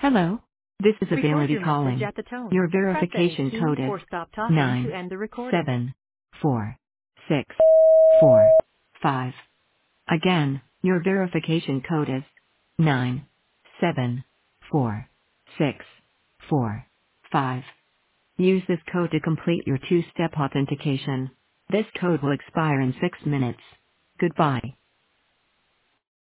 Hello. This is Record Ability your message calling. at the tone. Your Press any verification key code is or stop talking to nine end the recording. 7 4 6 4 5. Again, your verification code is 9 7 4 6 4 5. Use this code to complete your two-step authentication. This code will expire in 6 minutes. Goodbye.